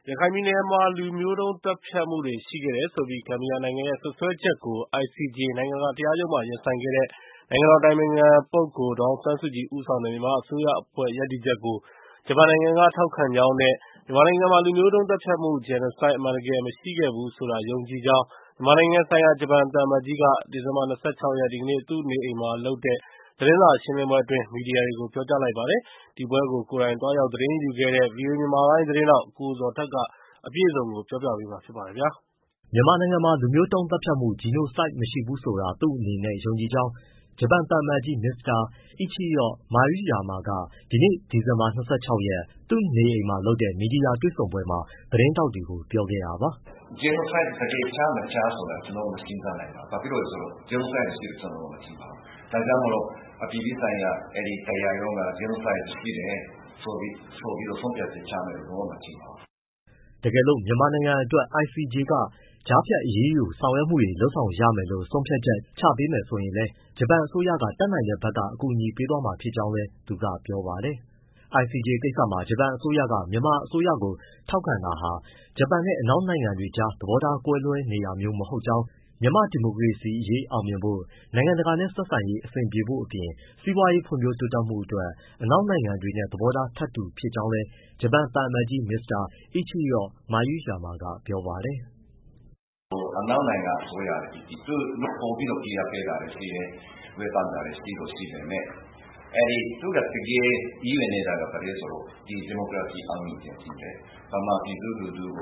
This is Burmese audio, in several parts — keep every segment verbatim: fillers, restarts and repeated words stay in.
ရခိုင်ပြည်နယ်မှာလူမျိုးတုံးသတ်ဖြတ်မှုတွေရှိခဲ့တယ်ဆိုပြီးဂမ်ဘီယာနိုင်ငံရဲ့စွပ်စွဲချက်ကို အိုင်စီဂျေ နိုင်ငံတကာတရားရုံးမှာရင်ဆိုင်ခဲ့တဲ့ နိုင်ငံတော်အတိုင်ပင်ခံပုဂ္ဂိုလ်ဒေါ်အောင်ဆန်းစုကြည်ဦးဆောင်တဲ့မြန်မာအစိုးရအဖွဲ့ရပ်တည်ချက်ကို ဂျပန်နိုင်ငံကထောက်ခံကြောင်းနဲ့ မြန်မာနိုင်ငံမှာလူမျိုးတုံးသတ်ဖြတ်မှု Genocide အမှန်တကယ်မရှိခဲ့ဘူးဆိုတာ ယုံကြည်ကြောင်း မြန်မာနိုင်ငံဆိုင်ရာဂျပန်သံအမတ်ကြီးက ဒီဇင်ဘာ ၂၆ ရက် ဒီကနေ့ သူ့နေအိမ်မှာလုပ်တဲ့ သတင်းစာရှင်းလင်းပွဲအတွင်း မီဒီယာတွေကို ပြောကြားလိုက်ပါတယ်။ ဒီပွဲကို ကိုယ်တိုင်သွားရောက်သတင်းယူခဲ့တဲ့ ဗွီအိုအေမြန်မာပိုင်းသတင်းထောက် ကိုဇော်ထက်က အပြည့်အစုံကိုပြောပြပေးမှာဖြစ်ပါတယ်။မြန်မာနိုင်ငံမှာလူမျိုးတုံးသတ်ဖြတ်မှု Genocide မရှိဘူးဆိုတာ သူ့အနေနဲ့ယုံကြည်ကြောင်း ဂျပန်သံအမတ်ကြီး မစ္စတာ Ichiro Mayurama က ဒီနေ့ ဒီဇင်ဘာ ၂၆ ရက် သူ့နေအိမ်မှာလုပ်တဲ့ မီဒီယာတွေ့ဆုံပွဲမှာ သတင်းထောက်တွေကို ပြောခဲ့တာပါ။ Genocide တကယ်ရှားမရှားဆိုတာ ကျနော်တို့မစဉ်းစားနိုင်ပါဘူး။ ဘာဖြစ်လို့လဲဆိုတော့ Genocide မရှိဘူးဆိုတာ ကျနော်တို့မသိပါဘူး။ ဒါကြောင့်မို့လို့ အပြည်ပြည်ဆိုင်ရာတရားရုံးက Genocide ရှိတယ်ဆိုပြီးတော့ ဆုံးဖြတ်ချက်ချမယ်လို့ ကျနော်တို့မထင်ပါဘူး။ တကယ်လို့ မြန်မာနိုင်ငံအတွက် အိုင်စီဂျေ က ကြားဖြတ်အရေးယူဆောင်ရွက်မှုတွေလုပ်ဆောင်ရမယ်လို့ ဆုံးဖြတ်ချက်ချပေးမယ်ဆိုရင်လည်း ဂျပန်အစိုးရက တတ်နိုင်တဲ့ဘက်က အကူအညီပေးသွားမှာဖြစ်ကြောင်းလည်း သူကပြောပါတယ်။ အိုင်စီဂျေ ကိစ္စမှာ ဂျပန်အစိုးရက မြန်မာအစိုးရကို ထောက်ခံတာဟာ ဂျပန်နဲ့ အနောက်နိုင်ငံတွေကြား သဘောထားကွဲလွဲနေတာမျိုးမဟုတ်ကြောင်း၊ မြန်မာ့ဒီမိုကရေစီရေးအောင်မြင်ဖို့၊ နိုင်ငံတကာနဲ့ဆက်ဆံရေးအဆင်ပြေဖို့အပြင် စီးပွားရေးဖွံ့ဖြိုးတိုးတက်မှုအတွက် အနောက်နိုင်ငံတွေနဲ့ သဘောထားထပ်တူဖြစ်ကြောင်းလည်း ဂျပန်သံအမတ်ကြီး မစ္စတာ Ichiro Mayurama ကပြောပါတယ်။ “အနောက်နိုင်ငံအစိုးရတွေ သူတို့ပိုပြီးတော့ဖိအားပေးတာရှိတယ်၊ ဝေဖန်တာတွေရှိတော့ရှိပေမဲ့ သူကတကယ်ရည်ရွယ်နေတာက ဘာလဲဆိုတော့ ဒီမိုကရေစီအောင်မြင်စေချင်တယ်။ ဗမာပြည်သူလူထုကို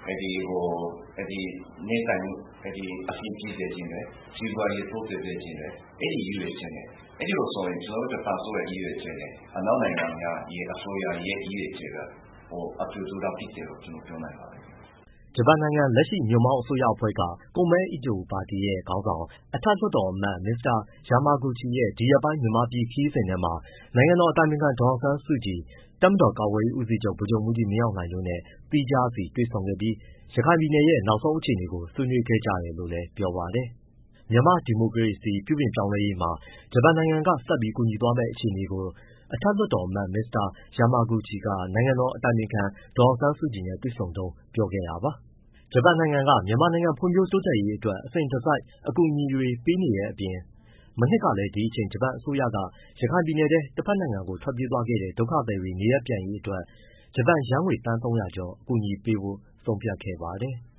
နေထိုင်မှုအဆင်ပြေစေချင်တယ်။ စီးပွားရေးတိုးတက်စေချင်တယ်။ အဲဒီရည်ရွယ်ချက်နဲ့ အဲဒီလိုဆိုရင် ကျနော်တို့ဂျပန်အစိုးရရဲ့ရည်ရွယ်ချက်နဲ့ အနောက်နိုင်ငံများအစိုးရရဲ့ရည်ရွယ်ချက်က အတူတူလောက်ဖြစ်တယ်လို့ ကျနော်ပြောနိုင်ပါတယ်။ ” ဂျပန်နိုင်ငံ လက်ရှိညွန့်ပေါင်းအစိုးရအဖွဲ့က Komeito ပါတီရဲ့ခေါင်းဆောင် အထက်လွှတ်တော်အမတ် မစ္စတာ Yamaguchi ရဲ့ ဒီရက်ပိုင်းမြန်မာပြည်ခရီးစဉ်ထဲမှာ နိုင်ငံတော်အတိုင်ပင်ခံဒေါ်အောင်ဆန်းစုကြည်၊ တပ်မတော်ကာကွယ်ရေးဦးစီးချုပ် ဗိုလ်ချုပ်မှူးကြီးမင်းအောင်လှိုင်တို့နဲ့ သီးခြားစီတွေ့ဆုံခဲ့ပြီး ရခိုင်ပြည်နယ်ရဲ့နောက်ဆုံးအခြေအနေကို ဆွေးနွေးခဲ့ကြတယ်လို့လည်းပြောပါတယ်။ မြန်မာ့ဒီမိုကရေစီပြုပြင်ပြောင်းလဲရေးမှာ ဂျပန်နိုင်ငံက ဆက်ပြီးကူညီသွားမယ့်အခြေအနေကို အထက်လွှတ်တော်အမတ် မစ္စတာ Yamaguchi က နိုင်ငံတော်အတိုင်ပင်ခံဒေါ်အောင်ဆန်းစုကြည်နဲ့တွေ့ဆုံတုန်းပြောခဲ့တာပါ။ ဂျပန်နိုင်ငံက မြန်မာနိုင်ငံဖွံ့ဖြိုးတိုးတက်ရေးအတွက် အစဉ်တစိုက်အကူအညီတွေပေးနေတဲ့အပြင် မနှစ်ကလည်း ဒီအချိန်ဂျပန်အစိုးရက ရခိုင်ပြည်နယ်ထဲ တဘက်နိုင်ငံကိုထွက်ပြေးသွားခဲ့တဲ့ ဒုက္ခသည်တွေနေရပ်ပြန်ရေးအတွက် ဂျပန်ယန်းငွေသန်း သုံးရာကျော် အကူအညီပေးဖို့ဆုံးဖြတ်ခဲ့ပါတယ်။